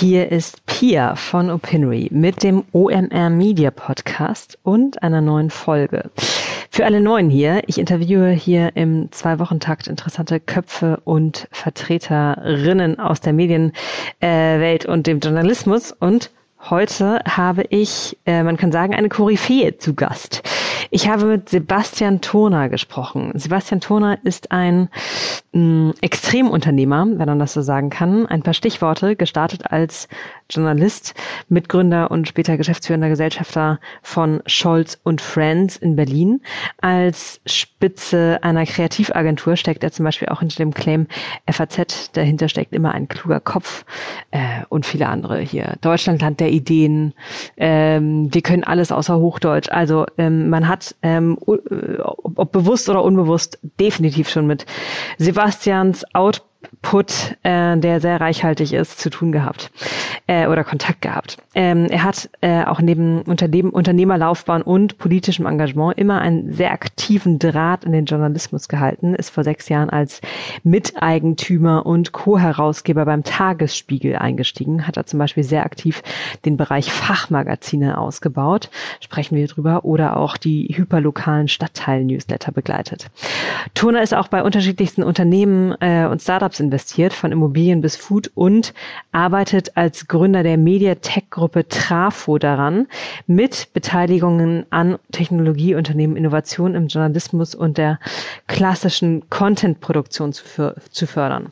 Hier ist Pia von Opinory mit dem OMR Media Podcast und einer neuen Folge. Für alle Neuen hier, ich interviewe hier im 2-Wochen-Takt interessante Köpfe und Vertreterinnen aus der Medienwelt und dem Journalismus, und heute habe ich, man kann sagen, eine Koryphäe zu Gast. Ich habe mit Sebastian Thurner gesprochen. Sebastian Thurner ist ein Extremunternehmer, wenn man das so sagen kann. Ein paar Stichworte: gestartet als Journalist, Mitgründer und später geschäftsführender Gesellschafter von Scholz & Friends in Berlin. Als Spitze einer Kreativagentur steckt er zum Beispiel auch hinter dem Claim FAZ. Dahinter steckt immer ein kluger Kopf und viele andere hier. Deutschland, Land der Ideen. Wir können alles außer Hochdeutsch. Also man hat, ob bewusst oder unbewusst, definitiv schon mit Sebastians Output, der sehr reichhaltig ist, zu tun gehabt oder Kontakt gehabt. Er hat auch neben Unternehmerlaufbahn und politischem Engagement immer einen sehr aktiven Draht in den Journalismus gehalten, ist vor 6 Jahren als Miteigentümer und Co-Herausgeber beim Tagesspiegel eingestiegen, hat er zum Beispiel sehr aktiv den Bereich Fachmagazine ausgebaut, sprechen wir drüber, oder auch die hyperlokalen Stadtteil-Newsletter begleitet. Thurner ist auch bei unterschiedlichsten Unternehmen und Startups investiert, von Immobilien bis Food, und arbeitet als Gründer der Mediatech-Gruppe Trafo daran, mit Beteiligungen an Technologieunternehmen Innovation im Journalismus und der klassischen Content-Produktion zu fördern.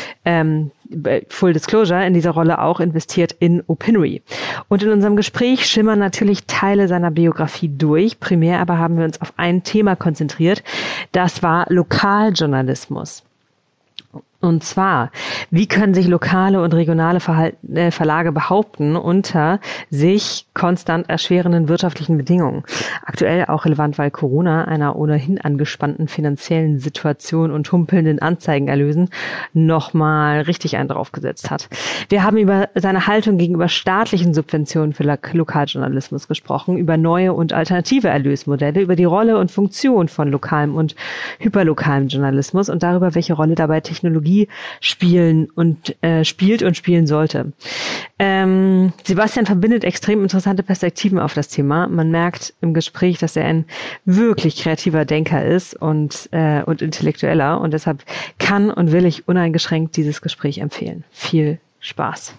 Full Disclosure, in dieser Rolle auch investiert in Opinory. Und in unserem Gespräch schimmern natürlich Teile seiner Biografie durch. Primär aber haben wir uns auf ein Thema konzentriert. Das war Lokaljournalismus. Und zwar, wie können sich lokale und regionale Verlage behaupten unter sich konstant erschwerenden wirtschaftlichen Bedingungen? Aktuell auch relevant, weil Corona einer ohnehin angespannten finanziellen Situation und humpelnden Anzeigenerlösen nochmal richtig einen draufgesetzt hat. Wir haben über seine Haltung gegenüber staatlichen Subventionen für Lokaljournalismus gesprochen, über neue und alternative Erlösmodelle, über die Rolle und Funktion von lokalem und hyperlokalem Journalismus und darüber, welche Rolle dabei Technologie spielt und spielen sollte. Sebastian verbindet extrem interessante Perspektiven auf das Thema. Man merkt im Gespräch, dass er ein wirklich kreativer Denker ist und Intellektueller, und deshalb kann und will ich uneingeschränkt dieses Gespräch empfehlen. Viel Spaß.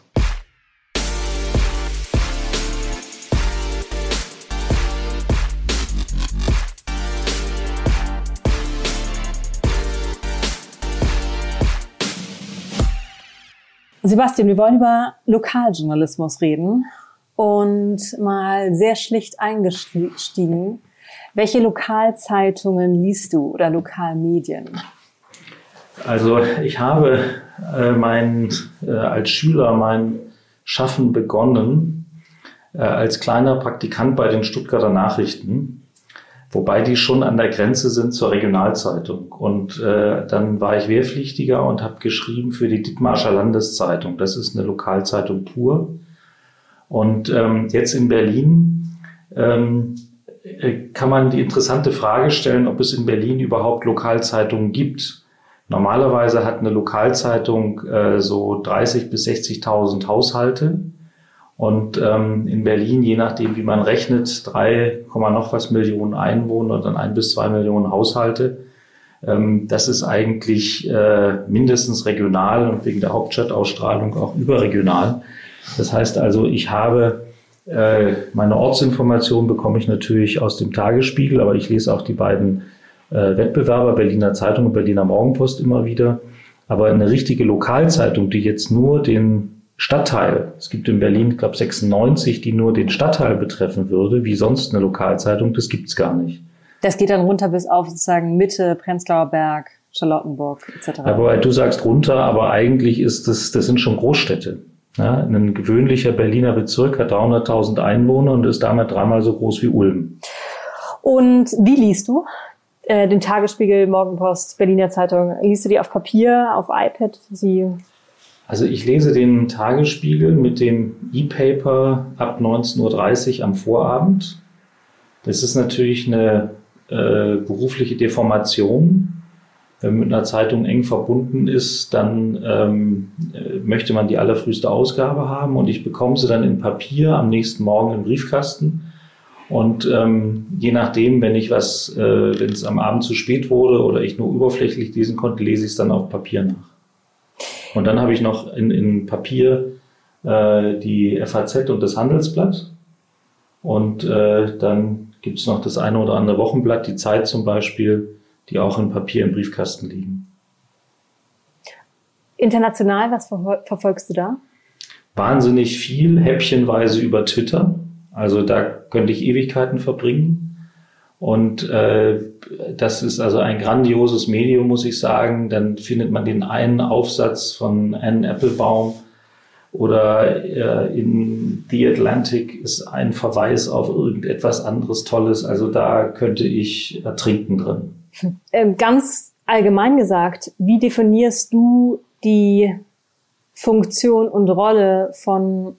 Sebastian, wir wollen über Lokaljournalismus reden und mal sehr schlicht eingestiegen. Welche Lokalzeitungen liest du oder Lokalmedien? Also ich habe als Schüler mein Schaffen begonnen als kleiner Praktikant bei den Stuttgarter Nachrichten, wobei die schon an der Grenze sind zur Regionalzeitung. Und dann war ich Wehrpflichtiger und habe geschrieben für die Dithmarscher Landeszeitung. Das ist eine Lokalzeitung pur. Und jetzt in Berlin kann man die interessante Frage stellen, ob es in Berlin überhaupt Lokalzeitungen gibt. Normalerweise hat eine Lokalzeitung so 30.000 bis 60.000 Haushalte. Und in Berlin, je nachdem wie man rechnet, 3, noch was Millionen Einwohner und dann 1 bis 2 Millionen Haushalte. Das ist eigentlich mindestens regional und wegen der Hauptstadtausstrahlung auch überregional. Das heißt also, ich habe meine Ortsinformation bekomme ich natürlich aus dem Tagesspiegel, aber ich lese auch die beiden Wettbewerber, Berliner Zeitung und Berliner Morgenpost, immer wieder. Aber eine richtige Lokalzeitung, die jetzt nur den Stadtteil, es gibt in Berlin, ich glaube 96, die nur den Stadtteil betreffen würde, wie sonst eine Lokalzeitung, das gibt's gar nicht. Das geht dann runter bis auf sozusagen Mitte, Prenzlauer Berg, Charlottenburg etc. Aber du sagst runter, aber eigentlich das sind schon Großstädte. Ja, ein gewöhnlicher Berliner Bezirk hat 300.000 Einwohner und ist damit 3-mal so groß wie Ulm. Und wie liest du? Den Tagesspiegel, Morgenpost, Berliner Zeitung, liest du die auf Papier, auf iPad? Also ich lese den Tagesspiegel mit dem E-Paper ab 19.30 Uhr am Vorabend. Das ist natürlich eine berufliche Deformation, wenn man mit einer Zeitung eng verbunden ist, dann möchte man die allerfrüheste Ausgabe haben und ich bekomme sie dann in Papier am nächsten Morgen im Briefkasten. Und je nachdem, wenn es am Abend zu spät wurde oder ich nur oberflächlich lesen konnte, lese ich es dann auf Papier nach. Und dann habe ich noch in Papier die FAZ und das Handelsblatt. Und dann gibt es noch das eine oder andere Wochenblatt, die Zeit zum Beispiel, die auch in Papier im Briefkasten liegen. International, was verfolgst du da? Wahnsinnig viel, häppchenweise über Twitter. Also da könnte ich Ewigkeiten verbringen. Und das ist also ein grandioses Medium, muss ich sagen. Dann findet man den einen Aufsatz von Anne Applebaum oder in The Atlantic ist ein Verweis auf irgendetwas anderes Tolles. Also da könnte ich ertrinken drin. Ganz allgemein gesagt, wie definierst du die Funktion und Rolle von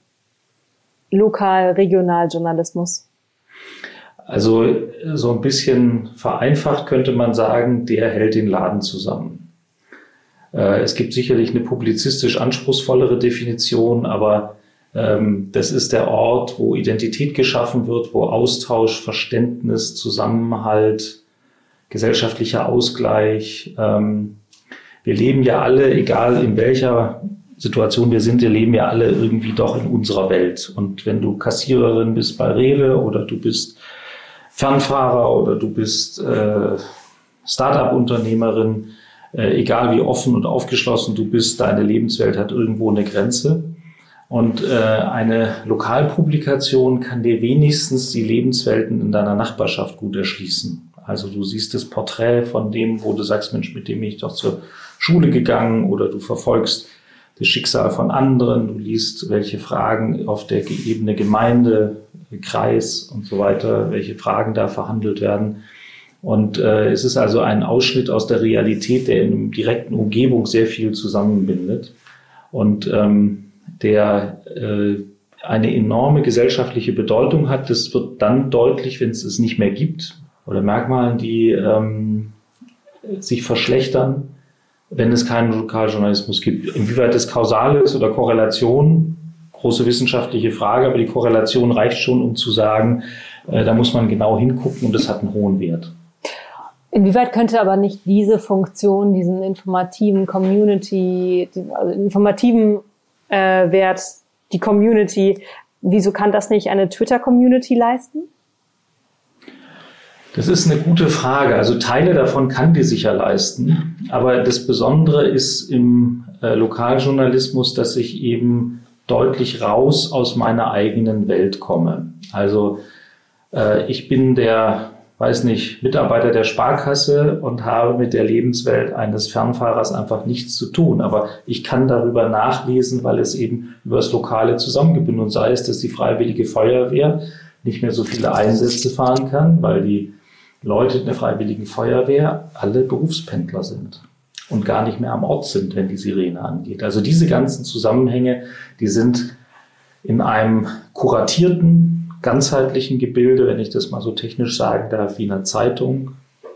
Lokal-Regional-Journalismus? Also so ein bisschen vereinfacht könnte man sagen, der hält den Laden zusammen. Es gibt sicherlich eine publizistisch anspruchsvollere Definition, aber das ist der Ort, wo Identität geschaffen wird, wo Austausch, Verständnis, Zusammenhalt, gesellschaftlicher Ausgleich. Wir leben ja alle, egal in welcher Situation wir sind, wir leben ja alle irgendwie doch in unserer Welt. Und wenn du Kassiererin bist bei Rewe oder du bist Fernfahrer oder du bist Start-up-Unternehmerin, egal wie offen und aufgeschlossen du bist, deine Lebenswelt hat irgendwo eine Grenze. Und eine Lokalpublikation kann dir wenigstens die Lebenswelten in deiner Nachbarschaft gut erschließen. Also du siehst das Porträt von dem, wo du sagst, Mensch, mit dem bin ich doch zur Schule gegangen, oder du verfolgst das Schicksal von anderen, du liest, welche Fragen auf der Ebene Gemeinde, Kreis und so weiter, welche Fragen da verhandelt werden. Und es ist also ein Ausschnitt aus der Realität, der in einer direkten Umgebung sehr viel zusammenbindet und der eine enorme gesellschaftliche Bedeutung hat. Das wird dann deutlich, wenn es es nicht mehr gibt, oder Merkmalen, die sich verschlechtern, wenn es keinen Lokaljournalismus gibt. Inwieweit das kausal ist oder Korrelation, große wissenschaftliche Frage, aber die Korrelation reicht schon, um zu sagen, da muss man genau hingucken und das hat einen hohen Wert. Inwieweit könnte aber nicht diese Funktion, diesen informativen Wert, die Community, wieso kann das nicht eine Twitter-Community leisten? Das ist eine gute Frage. Also Teile davon kann die sicher leisten. Aber das Besondere ist im Lokaljournalismus, dass ich eben deutlich raus aus meiner eigenen Welt komme. Also ich bin der, Mitarbeiter der Sparkasse und habe mit der Lebenswelt eines Fernfahrers einfach nichts zu tun. Aber ich kann darüber nachlesen, weil es eben über das Lokale zusammengebündelt, und sei es, dass die Freiwillige Feuerwehr nicht mehr so viele Einsätze fahren kann, weil die Leute in der Freiwilligen Feuerwehr alle Berufspendler sind und gar nicht mehr am Ort sind, wenn die Sirene angeht. Also diese ganzen Zusammenhänge, die sind in einem kuratierten, ganzheitlichen Gebilde, wenn ich das mal so technisch sagen darf, wie einer Zeitung,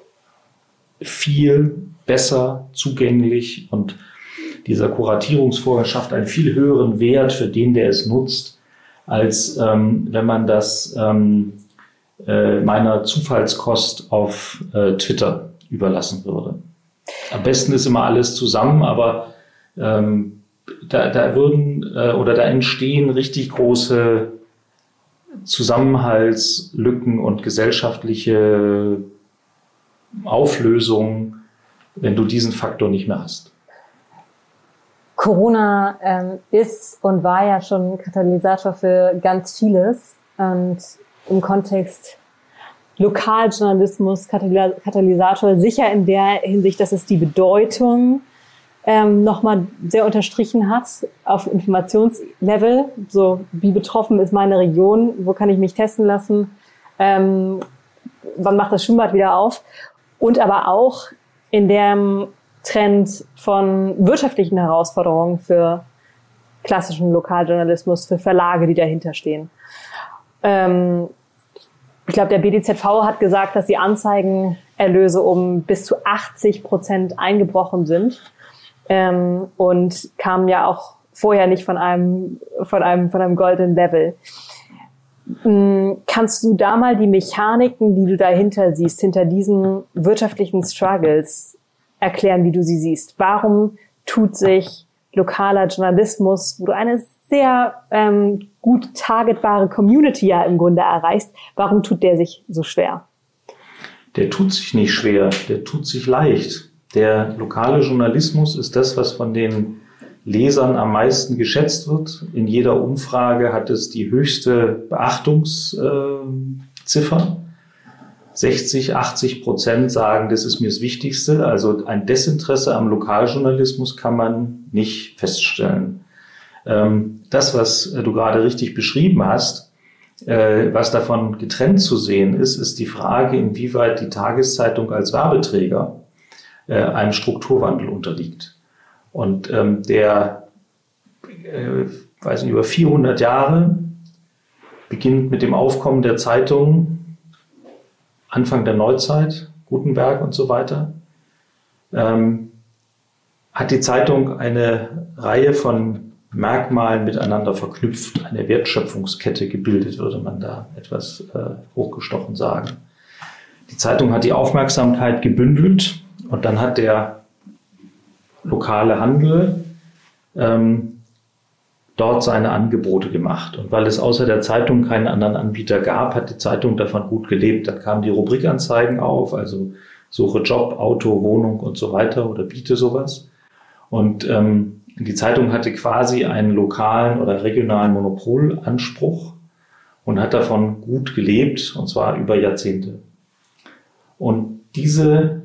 viel besser zugänglich, und dieser Kuratierungsvorgang schafft einen viel höheren Wert für den, der es nutzt, als wenn man das meiner Zufallskost auf Twitter überlassen würde. Am besten ist immer alles zusammen, aber da entstehen richtig große Zusammenhaltslücken und gesellschaftliche Auflösungen, wenn du diesen Faktor nicht mehr hast. Corona ist und war ja schon Katalysator für ganz vieles, und im Kontext Lokaljournalismus Katalysator sicher in der Hinsicht, dass es die Bedeutung nochmal sehr unterstrichen hat auf Informationslevel. So, wie betroffen ist meine Region? Wo kann ich mich testen lassen? Wann macht das Schwimmbad wieder auf? Und aber auch in dem Trend von wirtschaftlichen Herausforderungen für klassischen Lokaljournalismus, für Verlage, die dahinter stehen. Ich glaube, der BDZV hat gesagt, dass die Anzeigen Erlöse um bis zu 80% eingebrochen sind, und kamen ja auch vorher nicht von einem goldenen Level. Kannst du da mal die Mechaniken, die du dahinter siehst, hinter diesen wirtschaftlichen Struggles erklären, wie du sie siehst? Warum tut sich lokaler Journalismus, wo du eine sehr gut targetbare Community ja im Grunde erreichst, warum tut der sich so schwer? Der tut sich nicht schwer, der tut sich leicht. Der lokale Journalismus ist das, was von den Lesern am meisten geschätzt wird. In jeder Umfrage hat es die höchste Beachtungsziffer. 60-80% sagen, das ist mir das Wichtigste. Also ein Desinteresse am Lokaljournalismus kann man nicht feststellen. Das, was du gerade richtig beschrieben hast, was davon getrennt zu sehen ist, ist die Frage, inwieweit die Tageszeitung als Werbeträger einem Strukturwandel unterliegt. Und der, weiß nicht, über 400 Jahre, beginnt mit dem Aufkommen der Zeitung, Anfang der Neuzeit, Gutenberg und so weiter, hat die Zeitung eine Reihe von Merkmalen miteinander verknüpft, eine Wertschöpfungskette gebildet, würde man da etwas hochgestochen sagen. Die Zeitung hat die Aufmerksamkeit gebündelt und dann hat der lokale Handel dort seine Angebote gemacht. Und weil es außer der Zeitung keinen anderen Anbieter gab, hat die Zeitung davon gut gelebt. Dann kamen die Rubrikanzeigen auf, also suche Job, Auto, Wohnung und so weiter oder biete sowas. Und die Zeitung hatte quasi einen lokalen oder regionalen Monopolanspruch und hat davon gut gelebt, und zwar über Jahrzehnte. Und diese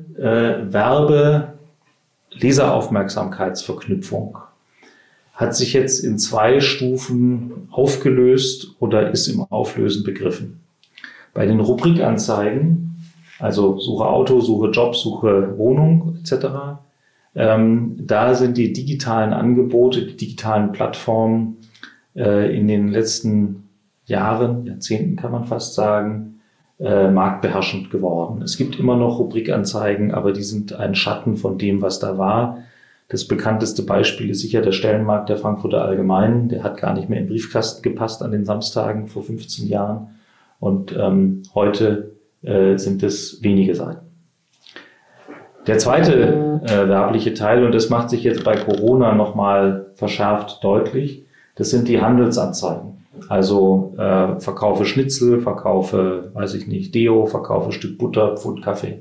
Leseraufmerksamkeitsverknüpfung hat sich jetzt in 2 Stufen aufgelöst oder ist im Auflösen begriffen. Bei den Rubrikanzeigen, also Suche Auto, Suche Job, Suche Wohnung etc., da sind die digitalen Angebote, die digitalen Plattformen in den letzten Jahren, Jahrzehnten kann man fast sagen, marktbeherrschend geworden. Es gibt immer noch Rubrikanzeigen, aber die sind ein Schatten von dem, was da war. Das bekannteste Beispiel ist sicher der Stellenmarkt der Frankfurter Allgemeinen. Der hat gar nicht mehr in den Briefkasten gepasst an den Samstagen vor 15 Jahren. Und heute sind es wenige Seiten. Der zweite werbliche Teil, und das macht sich jetzt bei Corona nochmal verschärft deutlich, das sind die Handelsanzeigen. Also verkaufe Schnitzel, verkaufe, weiß ich nicht, Deo, verkaufe Stück Butter, Pfund Kaffee.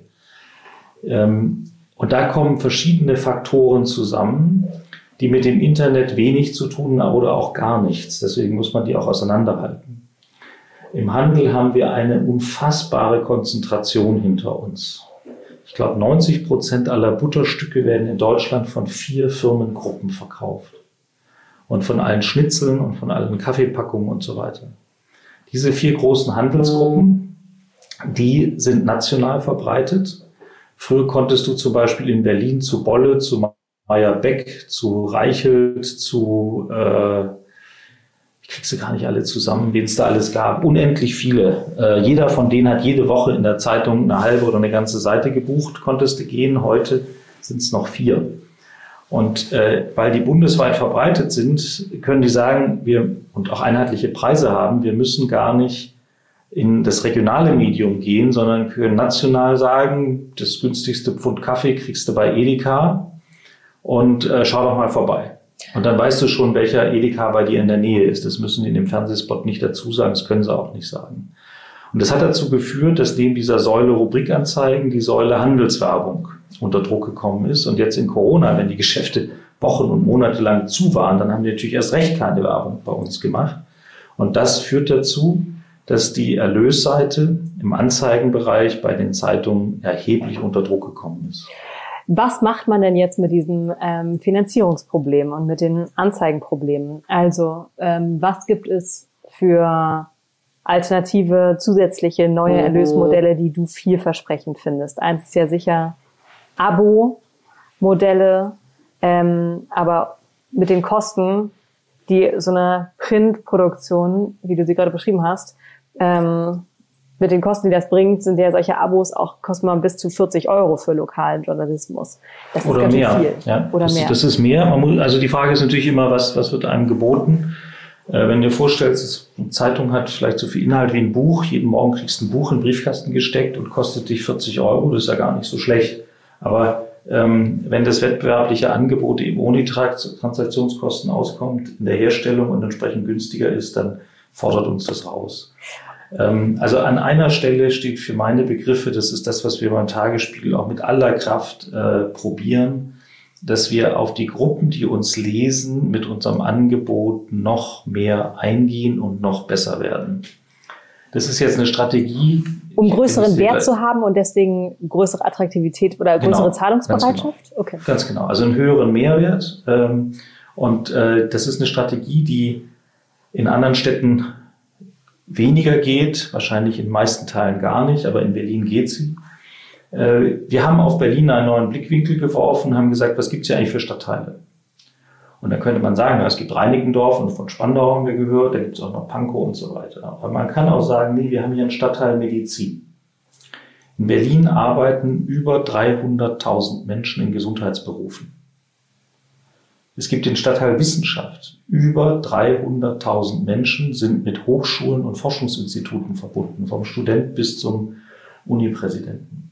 Und da kommen verschiedene Faktoren zusammen, die mit dem Internet wenig zu tun haben oder auch gar nichts. Deswegen muss man die auch auseinanderhalten. Im Handel haben wir eine unfassbare Konzentration hinter uns. Ich glaube, 90% aller Butterstücke werden in Deutschland von 4 Firmengruppen verkauft. Und von allen Schnitzeln und von allen Kaffeepackungen und so weiter. Diese 4 großen Handelsgruppen, die sind national verbreitet. Früher konntest du zum Beispiel in Berlin zu Bolle, zu Meier-Beck, zu Reichelt, zu, ich krieg sie gar nicht alle zusammen, wen es da alles gab, unendlich viele. Jeder von denen hat jede Woche in der Zeitung eine halbe oder eine ganze Seite gebucht, konntest du gehen. Heute sind es noch 4. Und weil die bundesweit verbreitet sind, können die sagen, wir und auch einheitliche Preise haben, wir müssen gar nicht in das regionale Medium gehen, sondern können national sagen, das günstigste Pfund Kaffee kriegst du bei Edeka und schau doch mal vorbei. Und dann weißt du schon, welcher Edeka bei dir in der Nähe ist. Das müssen die in dem Fernsehspot nicht dazu sagen, das können sie auch nicht sagen. Und das hat dazu geführt, dass neben dieser Säule Rubrikanzeigen die Säule Handelswerbung unter Druck gekommen ist. Und jetzt in Corona, wenn die Geschäfte Wochen und Monate lang zu waren, dann haben die natürlich erst recht keine Werbung bei uns gemacht. Und das führt dazu, dass die Erlösseite im Anzeigenbereich bei den Zeitungen erheblich unter Druck gekommen ist. Was macht man denn jetzt mit diesem Finanzierungsproblem und mit den Anzeigenproblemen? Also was gibt es für alternative, zusätzliche, neue Erlösmodelle, die du vielversprechend findest? Eins ist ja sicher Abo-Modelle, aber mit den Kosten, die so eine Printproduktion, wie du sie gerade beschrieben hast, mit mit den Kosten, die das bringt, sind ja solche Abos auch, kosten man bis zu 40 € für lokalen Journalismus. Das oder ist ganz mehr. Viel. Ja, oder mehr. Das ist mehr. Also die Frage ist natürlich immer, was wird einem geboten? Wenn du dir vorstellst, eine Zeitung hat vielleicht so viel Inhalt wie ein Buch, jeden Morgen kriegst du ein Buch in den Briefkasten gesteckt und kostet dich 40 €, das ist ja gar nicht so schlecht. Aber wenn das wettbewerbliche Angebot eben ohne die Transaktionskosten auskommt, in der Herstellung und entsprechend günstiger ist, dann fordert uns das raus. Also an einer Stelle steht für meine Begriffe, das ist das, was wir beim Tagesspiegel auch mit aller Kraft probieren, dass wir auf die Gruppen, die uns lesen, mit unserem Angebot noch mehr eingehen und noch besser werden. Das ist jetzt eine Strategie. Um größeren Wert zu haben und deswegen größere Attraktivität oder größere Zahlungsbereitschaft? Ganz genau. Okay. Ganz genau. Also einen höheren Mehrwert. Und das ist eine Strategie, die in anderen Städten weniger geht, wahrscheinlich in den meisten Teilen gar nicht, aber in Berlin geht sie. Wir haben auf Berlin einen neuen Blickwinkel geworfen und haben gesagt, was gibt es hier eigentlich für Stadtteile? Und dann könnte man sagen, es gibt Reinickendorf und von Spandau haben wir gehört, da gibt es auch noch Pankow und so weiter. Aber man kann auch sagen, nee, wir haben hier einen Stadtteil Medizin. In Berlin arbeiten über 300.000 Menschen in Gesundheitsberufen. Es gibt den Stadtteil Wissenschaft. Über 300.000 Menschen sind mit Hochschulen und Forschungsinstituten verbunden, vom Student bis zum Unipräsidenten.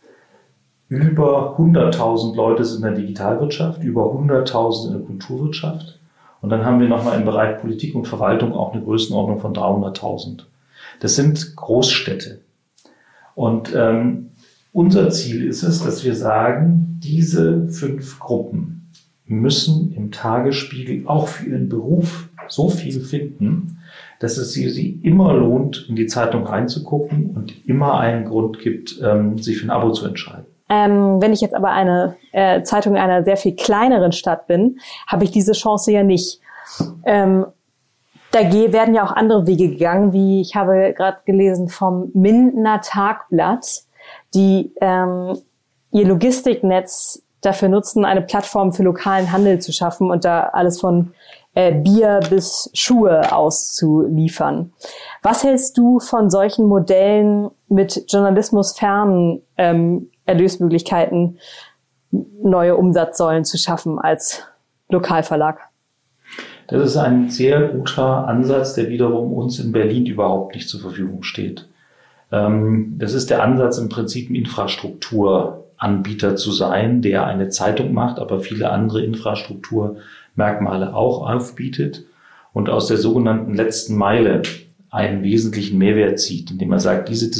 Über 100.000 Leute sind in der Digitalwirtschaft, über 100.000 in der Kulturwirtschaft. Und dann haben wir nochmal im Bereich Politik und Verwaltung auch eine Größenordnung von 300.000. Das sind Großstädte. Und unser Ziel ist es, dass wir sagen, diese 5 Gruppen müssen im Tagesspiegel auch für ihren Beruf so viel finden, dass es sie immer lohnt, in die Zeitung reinzugucken und immer einen Grund gibt, sich für ein Abo zu entscheiden. Wenn ich jetzt aber eine Zeitung in einer sehr viel kleineren Stadt bin, habe ich diese Chance ja nicht. Da werden ja auch andere Wege gegangen, wie ich habe gerade gelesen vom Mindener Tagblatt, die ihr Logistiknetz dafür nutzen, eine Plattform für lokalen Handel zu schaffen und da alles von Bier bis Schuhe auszuliefern. Was hältst du von solchen Modellen mit journalismusfernen Erlösmöglichkeiten, neue Umsatzsäulen zu schaffen als Lokalverlag? Das ist ein sehr guter Ansatz, der wiederum uns in Berlin überhaupt nicht zur Verfügung steht. Das ist der Ansatz, im Prinzip ein Infrastrukturanbieter zu sein, der eine Zeitung macht, aber viele andere Infrastrukturmerkmale auch aufbietet und aus der sogenannten letzten Meile einen wesentlichen Mehrwert zieht, indem er sagt, dieses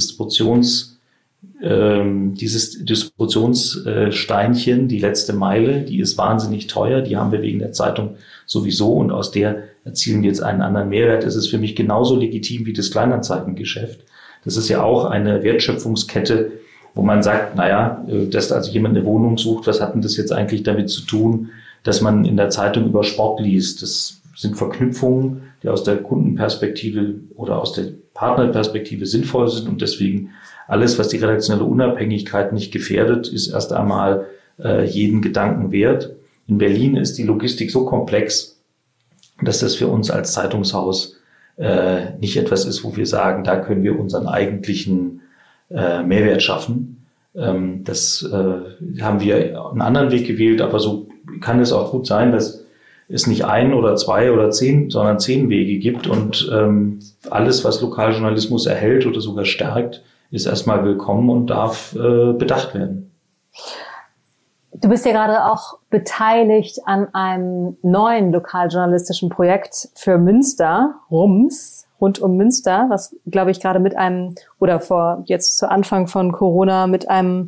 Distributionssteinchen, die letzte Meile, die ist wahnsinnig teuer, die haben wir wegen der Zeitung sowieso und aus der erzielen wir jetzt einen anderen Mehrwert. Es ist für mich genauso legitim wie das Kleinanzeigengeschäft. Das ist ja auch eine Wertschöpfungskette, wo man sagt, dass also jemand eine Wohnung sucht, was hat denn das jetzt eigentlich damit zu tun, dass man in der Zeitung über Sport liest? Das sind Verknüpfungen, die aus der Kundenperspektive oder aus der Partnerperspektive sinnvoll sind und deswegen alles, was die redaktionelle Unabhängigkeit nicht gefährdet, ist erst einmal jeden Gedanken wert. In Berlin ist die Logistik so komplex, dass das für uns als Zeitungshaus nicht etwas ist, wo wir sagen, da können wir unseren eigentlichen Mehrwert schaffen. Das haben wir einen anderen Weg gewählt, aber so kann es auch gut sein, dass es nicht 1 oder 2 oder 10, sondern 10 Wege gibt und alles, was Lokaljournalismus erhält oder sogar stärkt, ist erstmal willkommen und darf bedacht werden. Du bist ja gerade auch beteiligt an einem neuen lokaljournalistischen Projekt für Münster, RUMS, rund um Münster, was, glaube ich, gerade mit einem, oder jetzt zu Anfang von Corona, mit einem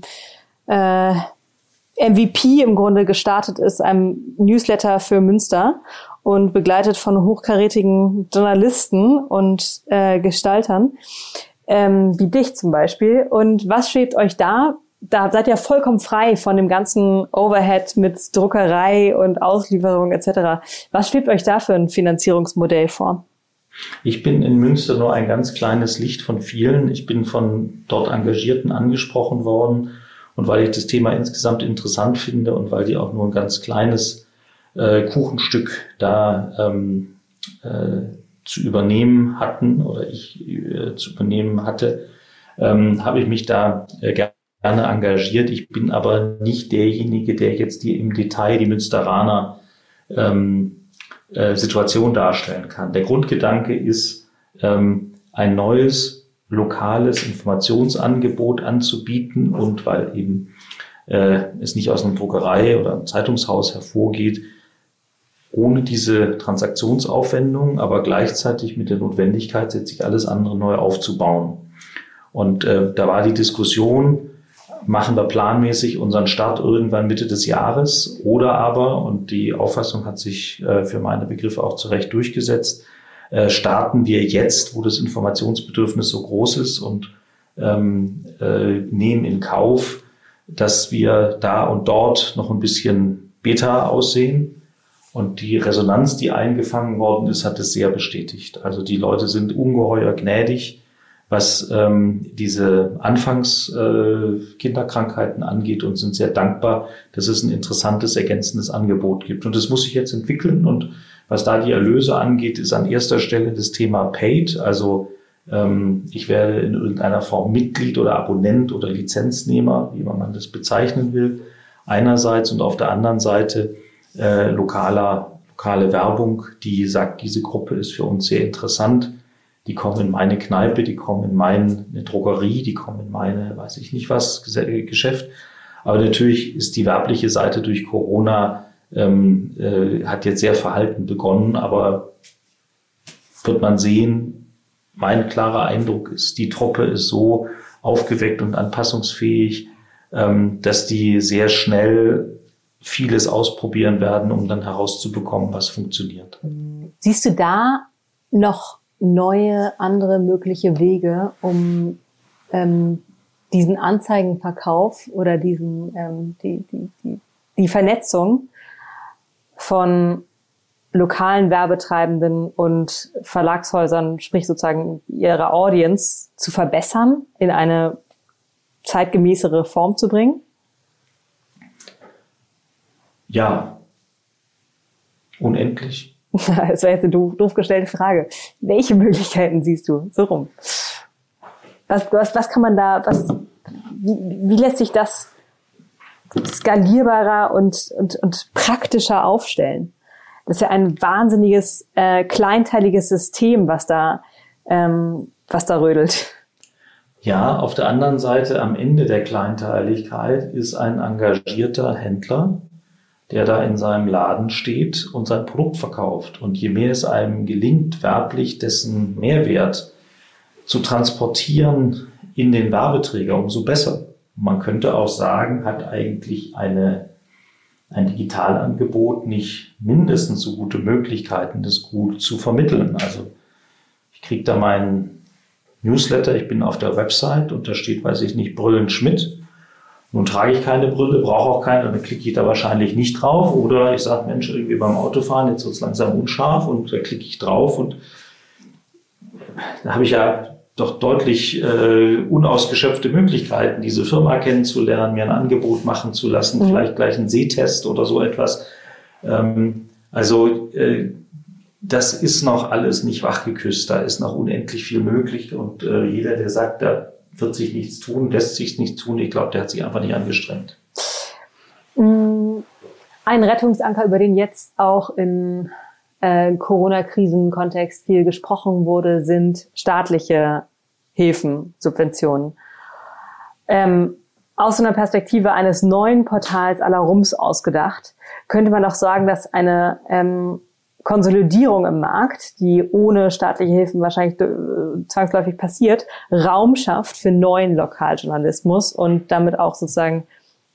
MVP im Grunde gestartet ist, einem Newsletter für Münster und begleitet von hochkarätigen Journalisten und Gestaltern, wie dich zum Beispiel. Und was schwebt euch da? Da seid ihr vollkommen frei von dem ganzen Overhead mit Druckerei und Auslieferung etc. Was schwebt euch da für ein Finanzierungsmodell vor? Ich bin in Münster nur ein ganz kleines Licht von vielen. Ich bin von dort Engagierten angesprochen worden. Und weil ich das Thema insgesamt interessant finde und weil die auch nur ein ganz kleines Kuchenstück da zu übernehmen hatten oder ich zu übernehmen hatte, habe ich mich da gerne engagiert. Ich bin aber nicht derjenige, der jetzt im Detail die Münsteraner Situation darstellen kann. Der Grundgedanke ist, ein neues lokales Informationsangebot anzubieten, und weil eben es nicht aus einer Druckerei oder einem Zeitungshaus hervorgeht, ohne diese Transaktionsaufwendung, aber gleichzeitig mit der Notwendigkeit, sich alles andere neu aufzubauen. Und da war die Diskussion, machen wir planmäßig unseren Start irgendwann Mitte des Jahres oder aber, und die Auffassung hat sich für meine Begriffe auch zu Recht durchgesetzt, starten wir jetzt, wo das Informationsbedürfnis so groß ist, und nehmen in Kauf, dass wir da und dort noch ein bisschen Beta aussehen. Und die Resonanz, die eingefangen worden ist, hat es sehr bestätigt. Also die Leute sind ungeheuer gnädig, was diese Anfangs-Kinderkrankheiten angeht, und sind sehr dankbar, dass es ein interessantes, ergänzendes Angebot gibt. Und das muss sich jetzt entwickeln. Und was da die Erlöse angeht, ist an erster Stelle das Thema Paid. Also ich werde in irgendeiner Form Mitglied oder Abonnent oder Lizenznehmer, wie man das bezeichnen will, einerseits, und auf der anderen Seite lokale Werbung, die sagt, diese Gruppe ist für uns sehr interessant. Die kommen in meine Kneipe, die kommen in meine Drogerie, die kommen in meine, weiß ich nicht was, Geschäft. Aber natürlich ist die werbliche Seite durch Corona, hat jetzt sehr verhalten begonnen, aber wird man sehen, mein klarer Eindruck ist, die Truppe ist so aufgeweckt und anpassungsfähig, dass die sehr schnell vieles ausprobieren werden, um dann herauszubekommen, was funktioniert. Siehst du da noch neue, andere mögliche Wege, um diesen Anzeigenverkauf oder diesen die Vernetzung von lokalen Werbetreibenden und Verlagshäusern, sprich sozusagen ihre Audience, zu verbessern, in eine zeitgemäßere Form zu bringen? Ja, unendlich. Das wäre jetzt eine doof gestellte Frage. Welche Möglichkeiten siehst du? So rum. Was kann man da, wie lässt sich das skalierbarer und praktischer aufstellen? Das ist ja ein wahnsinniges, kleinteiliges System, was da rödelt. Ja, auf der anderen Seite, am Ende der Kleinteiligkeit ist ein engagierter Händler, der da in seinem Laden steht und sein Produkt verkauft. Und je mehr es einem gelingt, werblich dessen Mehrwert zu transportieren in den Werbeträger, umso besser. Man könnte auch sagen, hat eigentlich ein Digitalangebot nicht mindestens so gute Möglichkeiten, das gut zu vermitteln. Also ich kriege da meinen Newsletter, ich bin auf der Website und da steht, weiß ich nicht, Brüllen Schmidt. Nun trage ich keine Brille, brauche auch keine, dann klicke ich da wahrscheinlich nicht drauf. Oder ich sage, Mensch, irgendwie beim Autofahren, jetzt wird es langsam unscharf, und da klicke ich drauf, und da habe ich ja doch deutlich unausgeschöpfte Möglichkeiten, diese Firma kennenzulernen, mir ein Angebot machen zu lassen, vielleicht gleich einen Sehtest oder so etwas. Das ist noch alles nicht wachgeküsst, da ist noch unendlich viel möglich, und jeder, der sagt, da wird sich nichts tun, lässt sich nichts tun, ich glaube, der hat sich einfach nicht angestrengt. Ein Rettungsanker, über den jetzt auch in Corona-Krisen-Kontext viel gesprochen wurde, sind staatliche Hilfen, Subventionen. Aus einer Perspektive eines neuen Portals à la Rums ausgedacht, könnte man auch sagen, dass eine Konsolidierung im Markt, die ohne staatliche Hilfen wahrscheinlich zwangsläufig passiert, Raum schafft für neuen Lokaljournalismus und damit auch sozusagen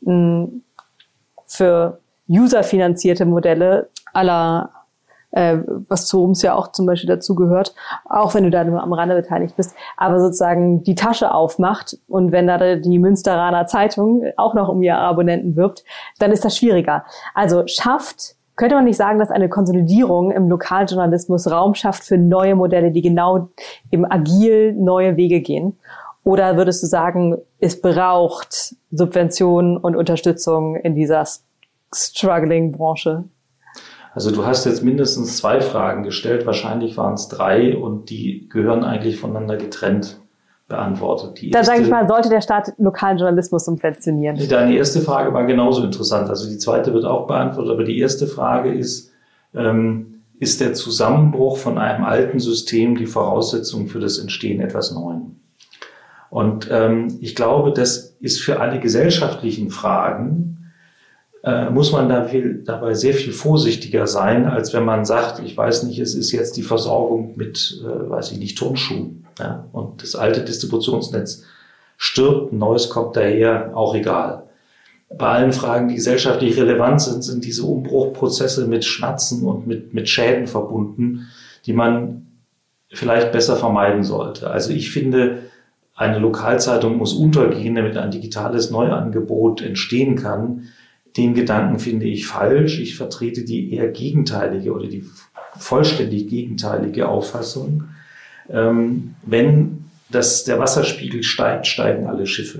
für userfinanzierte Modelle à la was zu Rums ja auch zum Beispiel dazu gehört, auch wenn du da nur am Rande beteiligt bist, aber sozusagen die Tasche aufmacht, und wenn da die Münsteraner Zeitung auch noch um ihre Abonnenten wirbt, dann ist das schwieriger. Also könnte man nicht sagen, dass eine Konsolidierung im Lokaljournalismus Raum schafft für neue Modelle, die genau eben agil neue Wege gehen? Oder würdest du sagen, es braucht Subventionen und Unterstützung in dieser struggling Branche? Also du hast jetzt mindestens 2 Fragen gestellt, wahrscheinlich waren es 3, und die gehören eigentlich voneinander getrennt. beantwortet. Da sage ich mal, sollte der Staat lokalen Journalismus subventionieren? Deine erste Frage war genauso interessant. Also die zweite wird auch beantwortet, aber die erste Frage ist der Zusammenbruch von einem alten System die Voraussetzung für das Entstehen etwas Neuem? Und ich glaube, das ist für alle gesellschaftlichen Fragen, muss man dabei sehr viel vorsichtiger sein, als wenn man sagt, ich weiß nicht, es ist jetzt die Versorgung mit, Turnschuhen. Ja? Und das alte Distributionsnetz stirbt, ein neues kommt daher, auch egal. Bei allen Fragen, die gesellschaftlich relevant sind, sind diese Umbruchprozesse mit Schmerzen und mit Schäden verbunden, die man vielleicht besser vermeiden sollte. Also ich finde, eine Lokalzeitung muss untergehen, damit ein digitales Neuangebot entstehen kann. Den Gedanken finde ich falsch. Ich vertrete die eher gegenteilige oder die vollständig gegenteilige Auffassung. Wenn der Wasserspiegel steigt, steigen alle Schiffe.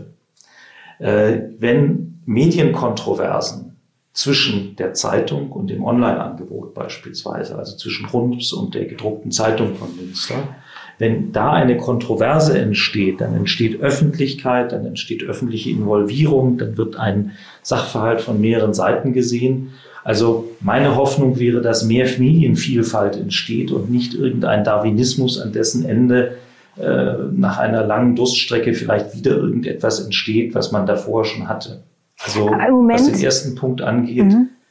Wenn Medienkontroversen zwischen der Zeitung und dem Online-Angebot beispielsweise, also zwischen RUNPS und der gedruckten Zeitung von Münster, wenn da eine Kontroverse entsteht, dann entsteht Öffentlichkeit, dann entsteht öffentliche Involvierung, dann wird ein Sachverhalt von mehreren Seiten gesehen. Also meine Hoffnung wäre, dass mehr Medienvielfalt entsteht und nicht irgendein Darwinismus, an dessen Ende nach einer langen Durststrecke vielleicht wieder irgendetwas entsteht, was man davor schon hatte. Also was den ersten Punkt angeht,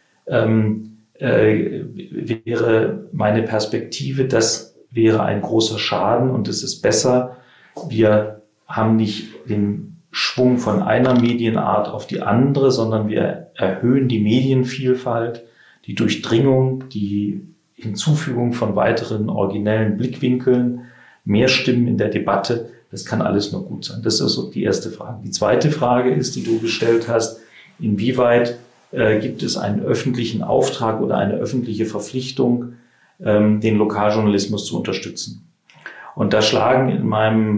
wäre meine Perspektive, das wäre ein großer Schaden und es ist besser, wir haben nicht den Schwung von einer Medienart auf die andere, sondern wir erhöhen die Medienvielfalt, die Durchdringung, die Hinzufügung von weiteren originellen Blickwinkeln, mehr Stimmen in der Debatte. Das kann alles nur gut sein. Das ist so die erste Frage. Die zweite Frage ist, die du gestellt hast, inwieweit gibt es einen öffentlichen Auftrag oder eine öffentliche Verpflichtung, den Lokaljournalismus zu unterstützen. Und da schlagen in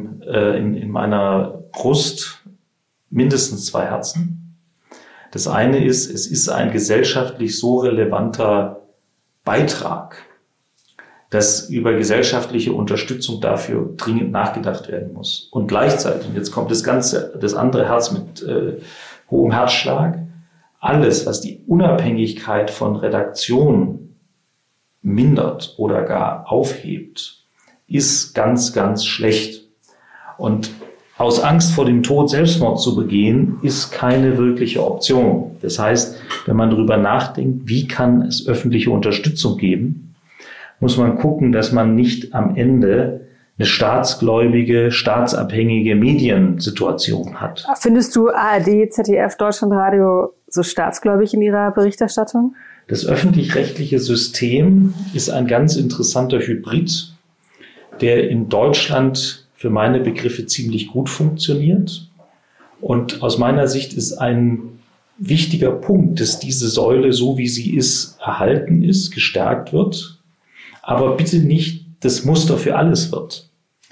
meiner Brust mindestens zwei Herzen. Das eine ist, es ist ein gesellschaftlich so relevanter Beitrag, dass über gesellschaftliche Unterstützung dafür dringend nachgedacht werden muss. Und gleichzeitig, und jetzt kommt das andere Herz mit hohem Herzschlag, alles, was die Unabhängigkeit von Redaktionen mindert oder gar aufhebt, ist ganz, ganz schlecht. Und aus Angst vor dem Tod Selbstmord zu begehen, ist keine wirkliche Option. Das heißt, wenn man darüber nachdenkt, wie kann es öffentliche Unterstützung geben, muss man gucken, dass man nicht am Ende eine staatsgläubige, staatsabhängige Mediensituation hat. Findest du ARD, ZDF, Deutschlandradio so staatsgläubig in ihrer Berichterstattung? Das öffentlich-rechtliche System ist ein ganz interessanter Hybrid, der in Deutschland für meine Begriffe ziemlich gut funktioniert. Und aus meiner Sicht ist ein wichtiger Punkt, dass diese Säule, so wie sie ist, erhalten ist, gestärkt wird, aber bitte nicht das Muster für alles wird.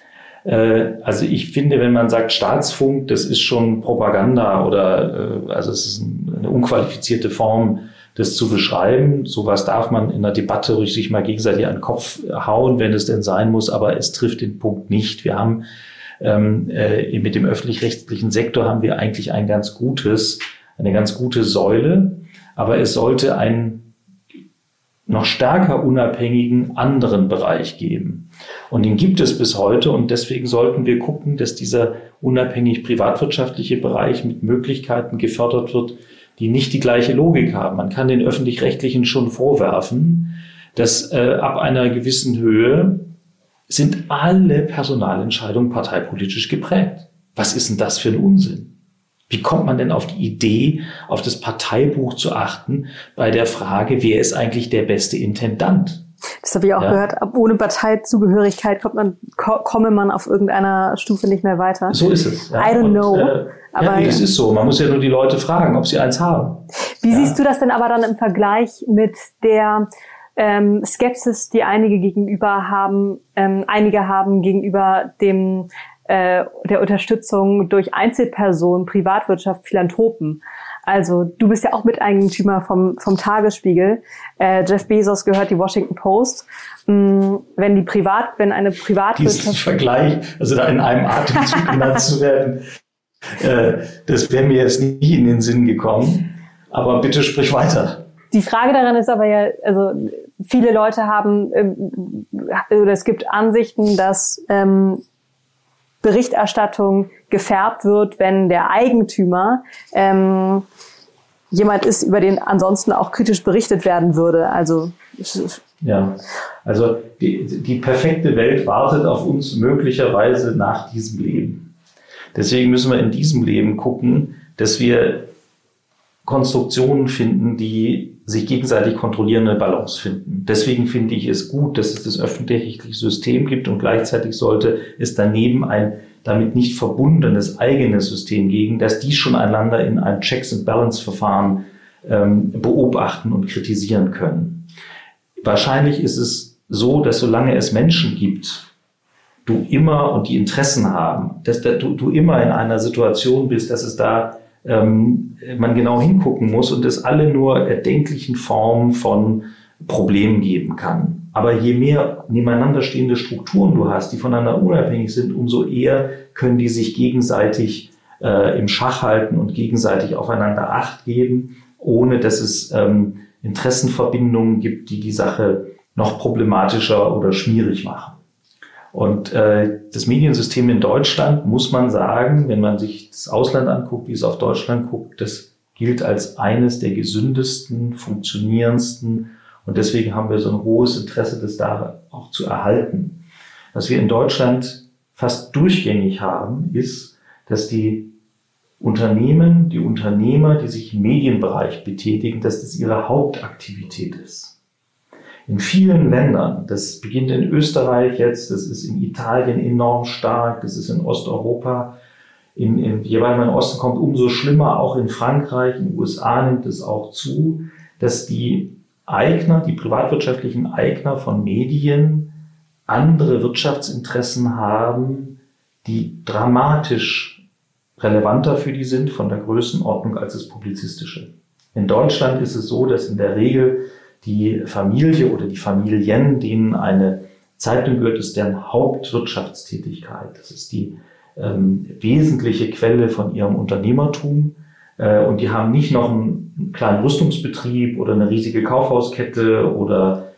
Also ich finde, wenn man sagt Staatsfunk, das ist schon Propaganda oder also es ist eine unqualifizierte Form, das zu beschreiben. Sowas darf man in der Debatte ruhig sich mal gegenseitig an den Kopf hauen, wenn es denn sein muss, aber es trifft den Punkt nicht. Wir haben mit dem öffentlich-rechtlichen Sektor haben wir eigentlich eine ganz gute Säule, aber es sollte einen noch stärker unabhängigen anderen Bereich geben. Und den gibt es bis heute und deswegen sollten wir gucken, dass dieser unabhängig privatwirtschaftliche Bereich mit Möglichkeiten gefördert wird, die nicht die gleiche Logik haben. Man kann den Öffentlich-Rechtlichen schon vorwerfen, dass ab einer gewissen Höhe sind alle Personalentscheidungen parteipolitisch geprägt. Was ist denn das für ein Unsinn? Wie kommt man denn auf die Idee, auf das Parteibuch zu achten, bei der Frage, wer ist eigentlich der beste Intendant? Das habe ich auch gehört. Ohne Parteizugehörigkeit komme man auf irgendeiner Stufe nicht mehr weiter. So ist es. Ja. I don't know. Aber es ist so. Man muss ja nur die Leute fragen, ob sie eins haben. Wie siehst du das denn aber dann im Vergleich mit der Skepsis, die einige haben gegenüber der Unterstützung durch Einzelpersonen, Privatwirtschaft, Philanthropen? Also du bist ja auch Miteigentümer vom Tagesspiegel. Jeff Bezos gehört die Washington Post. Wenn eine Privatwirtschaft... Diesen Vergleich, also da in einem Atemzug genannt zu werden, das wäre mir jetzt nie in den Sinn gekommen. Aber bitte sprich weiter. Die Frage daran ist aber ja, also viele Leute haben, oder es gibt Ansichten, dass Berichterstattung gefärbt wird, wenn der Eigentümer jemand ist, über den ansonsten auch kritisch berichtet werden würde. Also die perfekte Welt wartet auf uns möglicherweise nach diesem Leben. Deswegen müssen wir in diesem Leben gucken, dass wir Konstruktionen finden, die sich gegenseitig kontrollierende Balance finden. Deswegen finde ich es gut, dass es das öffentlich-rechtliche System gibt und gleichzeitig sollte es daneben ein damit nicht verbundenes eigenes System geben, dass die schon einander in einem Checks-and-Balance-Verfahren beobachten und kritisieren können. Wahrscheinlich ist es so, dass solange es Menschen gibt, du immer und die Interessen haben, dass du immer in einer Situation bist, dass es da man genau hingucken muss und es alle nur erdenklichen Formen von Problemen geben kann. Aber je mehr nebeneinander stehende Strukturen du hast, die voneinander unabhängig sind, umso eher können die sich gegenseitig im Schach halten und gegenseitig aufeinander Acht geben, ohne dass es Interessenverbindungen gibt, die die Sache noch problematischer oder schwierig machen. Und das Mediensystem in Deutschland, muss man sagen, wenn man sich das Ausland anguckt, wie es auf Deutschland guckt, das gilt als eines der gesündesten, funktionierendsten. Und deswegen haben wir so ein hohes Interesse, das da auch zu erhalten. Was wir in Deutschland fast durchgängig haben, ist, dass die Unternehmen, die Unternehmer, die sich im Medienbereich betätigen, dass das ihre Hauptaktivität ist. In vielen Ländern, das beginnt in Österreich jetzt, das ist in Italien enorm stark, das ist in Osteuropa, je weiter man in den Osten kommt, umso schlimmer, auch in Frankreich, in den USA nimmt es auch zu, dass die Eigner, die privatwirtschaftlichen Eigner von Medien andere Wirtschaftsinteressen haben, die dramatisch relevanter für die sind von der Größenordnung als das Publizistische. In Deutschland ist es so, dass in der Regel die Familie oder die Familien, denen eine Zeitung gehört, ist deren Hauptwirtschaftstätigkeit. Das ist die wesentliche Quelle von ihrem Unternehmertum. Und die haben nicht noch einen kleinen Rüstungsbetrieb oder eine riesige Kaufhauskette oder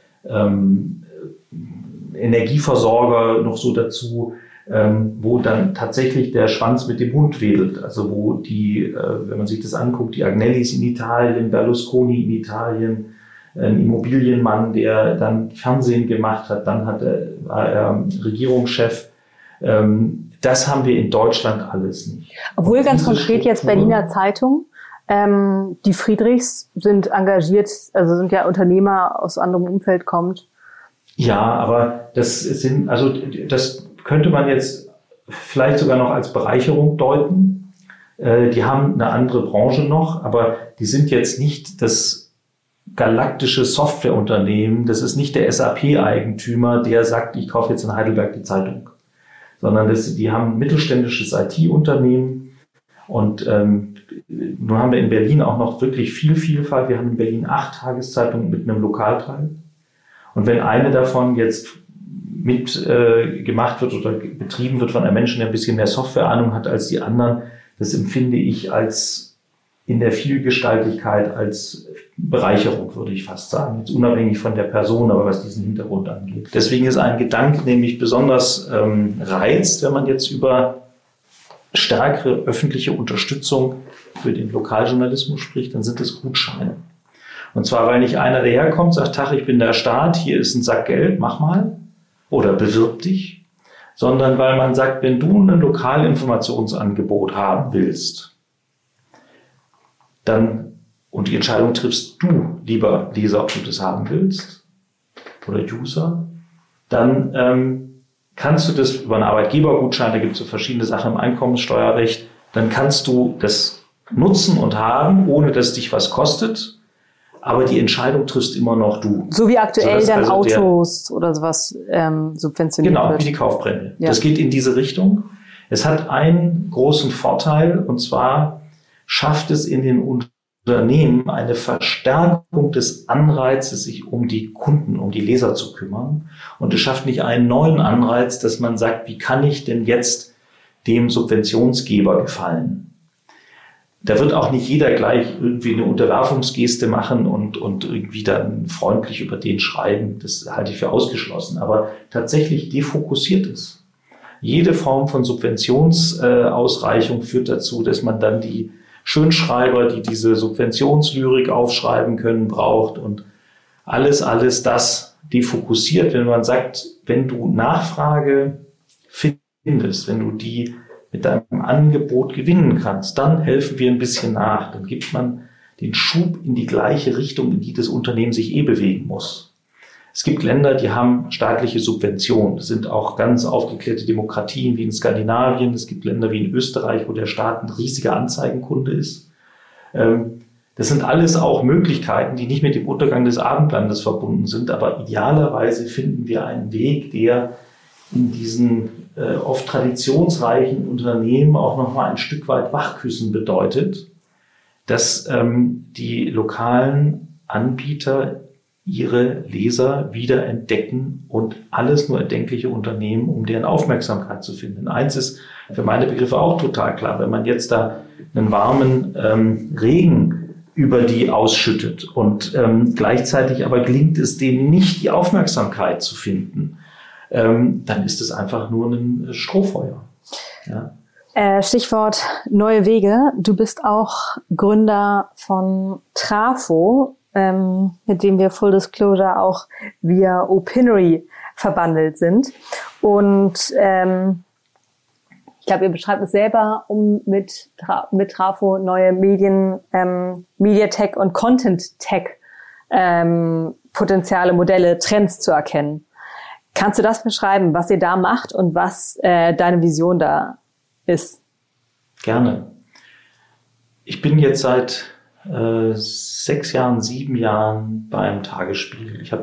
Energieversorger noch so dazu, wo dann tatsächlich der Schwanz mit dem Hund wedelt. Also wo die, wenn man sich das anguckt, die Agnellis in Italien, Berlusconi in Italien, ein Immobilienmann, der dann Fernsehen gemacht hat, dann war er Regierungschef. Das haben wir in Deutschland alles nicht. Obwohl ganz konkret jetzt Berliner Zeitung, die Friedrichs sind engagiert, also sind ja Unternehmer aus anderem Umfeld kommt. Ja, aber das könnte man jetzt vielleicht sogar noch als Bereicherung deuten. Die haben eine andere Branche noch, aber die sind jetzt nicht das galaktische Softwareunternehmen, das ist nicht der SAP-Eigentümer, der sagt, ich kaufe jetzt in Heidelberg die Zeitung, sondern die haben ein mittelständisches IT-Unternehmen und nun haben wir in Berlin auch noch wirklich viel Vielfalt. Wir haben in Berlin 8 Tageszeitungen mit einem Lokalteil und wenn eine davon jetzt gemacht wird oder betrieben wird von einem Menschen, der ein bisschen mehr Softwareahnung hat als die anderen, das empfinde ich als in der Vielgestaltigkeit als Bereicherung, würde ich fast sagen. Jetzt unabhängig von der Person, aber was diesen Hintergrund angeht. Deswegen ist ein Gedanke nämlich besonders reizt, wenn man jetzt über stärkere öffentliche Unterstützung für den Lokaljournalismus spricht, dann sind es Gutscheine. Und zwar, weil nicht einer daherkommt, sagt, Tag, ich bin der Staat, hier ist ein Sack Geld, mach mal oder bewirb dich, sondern weil man sagt, wenn du ein Lokalinformationsangebot haben willst, dann, und die Entscheidung triffst du, lieber Leser, ob du das haben willst oder User, dann kannst du das über einen Arbeitgebergutschein, da gibt es so verschiedene Sachen im Einkommenssteuerrecht, dann kannst du das nutzen und haben, ohne dass dich was kostet, aber die Entscheidung triffst immer noch du. So wie aktuell dann also Autos oder sowas subventioniert wird. Genau, wie die Kaufprämie. Ja. Das geht in diese Richtung. Es hat einen großen Vorteil, und zwar schafft es in den Unternehmen eine Verstärkung des Anreizes, sich um die Kunden, um die Leser zu kümmern. Und es schafft nicht einen neuen Anreiz, dass man sagt, wie kann ich denn jetzt dem Subventionsgeber gefallen? Da wird auch nicht jeder gleich irgendwie eine Unterwerfungsgeste machen und irgendwie dann freundlich über den schreiben. Das halte ich für ausgeschlossen. Aber tatsächlich defokussiert es. Jede Form von Subventionsausreichung führt dazu, dass man dann die Schönschreiber, die diese Subventionslyrik aufschreiben können, braucht und alles das defokussiert, wenn man sagt, wenn du Nachfrage findest, wenn du die mit deinem Angebot gewinnen kannst, dann helfen wir ein bisschen nach, dann gibt man den Schub in die gleiche Richtung, in die das Unternehmen sich bewegen muss. Es gibt Länder, die haben staatliche Subventionen. Das sind auch ganz aufgeklärte Demokratien wie in Skandinavien. Es gibt Länder wie in Österreich, wo der Staat ein riesiger Anzeigenkunde ist. Das sind alles auch Möglichkeiten, die nicht mit dem Untergang des Abendlandes verbunden sind. Aber idealerweise finden wir einen Weg, der in diesen oft traditionsreichen Unternehmen auch noch mal ein Stück weit wachküssen bedeutet, dass die lokalen Anbieter ihre Leser wieder entdecken und alles nur erdenkliche Unternehmen, um deren Aufmerksamkeit zu finden. Eins ist für meine Begriffe auch total klar, wenn man jetzt da einen warmen Regen über die ausschüttet und gleichzeitig aber gelingt es denen nicht, die Aufmerksamkeit zu finden, dann ist es einfach nur ein Strohfeuer. Ja. Stichwort neue Wege. Du bist auch Gründer von Trafo, mit dem wir Full Disclosure auch via Opinory verbandelt sind. Und ich glaube, ihr beschreibt es selber, um mit Trafo neue Medien, Mediatech und Content-Tech Potenziale, Modelle, Trends zu erkennen. Kannst du das beschreiben, was ihr da macht und was deine Vision da ist? Gerne. Ich bin jetzt seit 6 Jahren, 7 Jahren beim Tagesspiegel. Ich habe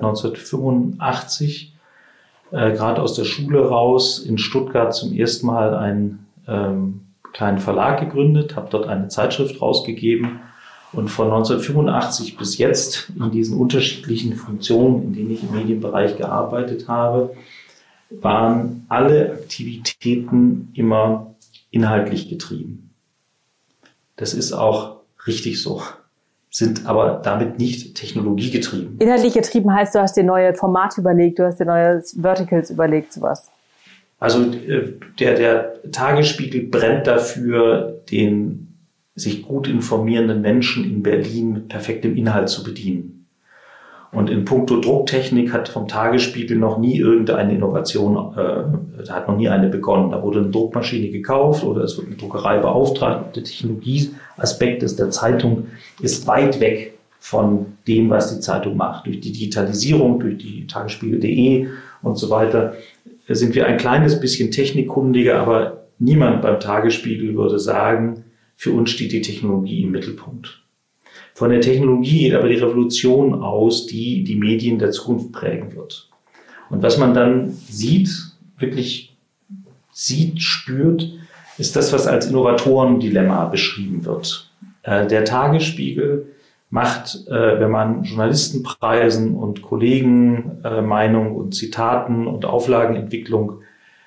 1985 gerade aus der Schule raus in Stuttgart zum ersten Mal einen kleinen Verlag gegründet, habe dort eine Zeitschrift rausgegeben und von 1985 bis jetzt in diesen unterschiedlichen Funktionen, in denen ich im Medienbereich gearbeitet habe, waren alle Aktivitäten immer inhaltlich getrieben. Das ist auch richtig so, sind aber damit nicht technologiegetrieben. Inhaltlich getrieben heißt, du hast dir neue Formate überlegt, du hast dir neue Verticals überlegt, sowas. Also der Tagesspiegel brennt dafür, den sich gut informierenden Menschen in Berlin mit perfektem Inhalt zu bedienen. Und in puncto Drucktechnik hat vom Tagesspiegel noch nie irgendeine Innovation, da hat noch nie eine begonnen. Da wurde eine Druckmaschine gekauft oder es wird eine Druckerei beauftragt. Der Technologieaspekt der Zeitung ist weit weg von dem, was die Zeitung macht. Durch die Digitalisierung, durch die Tagesspiegel.de und so weiter sind wir ein kleines bisschen technikkundiger, aber niemand beim Tagesspiegel würde sagen, für uns steht die Technologie im Mittelpunkt. Von der Technologie geht aber die Revolution aus, die die Medien der Zukunft prägen wird. Und was man dann sieht, wirklich sieht, spürt, ist das, was als Innovatorendilemma beschrieben wird. Der Tagesspiegel macht, wenn man Journalistenpreisen und Kollegenmeinung und Zitaten und Auflagenentwicklung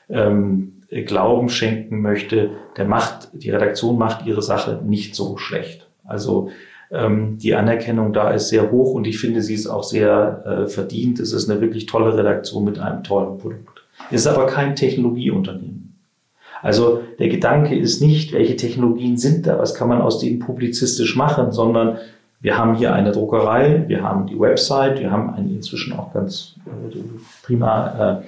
Glauben schenken möchte, die Redaktion macht ihre Sache nicht so schlecht. Also die Anerkennung da ist sehr hoch und ich finde, sie ist auch sehr verdient. Es ist eine wirklich tolle Redaktion mit einem tollen Produkt. Es ist aber kein Technologieunternehmen. Also der Gedanke ist nicht, welche Technologien sind da, was kann man aus denen publizistisch machen, sondern wir haben hier eine Druckerei, wir haben die Website, wir haben eine inzwischen auch ganz prima